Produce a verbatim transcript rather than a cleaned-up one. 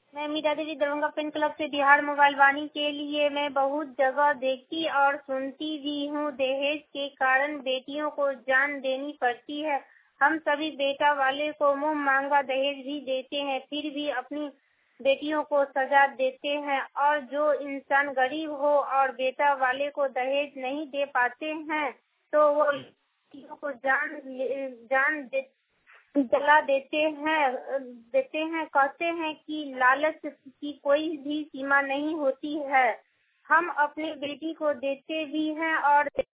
मैं Meera Devi Darbhanga pen club से Bihar mobile वाणी के लिए मैं बहुत जगह देखती और सुनती भी हूँ। दहेज के कारण बेटियों को जान देनी पड़ती है। हम सभी बेटा वाले को मुंह मांगा दहेज भी देते हैं, फिर भी अपनी बेटियों को सजा देते हैं। और जो इंसान गरीब हो और बेटा वाले को दहेज नहीं दे पाते हैं तो वो बेटियों को जान जान दे जला देते हैं देते हैं कहते हैं कि लालच की कोई भी सीमा नहीं होती है। हम अपनी बेटी को देते भी हैं और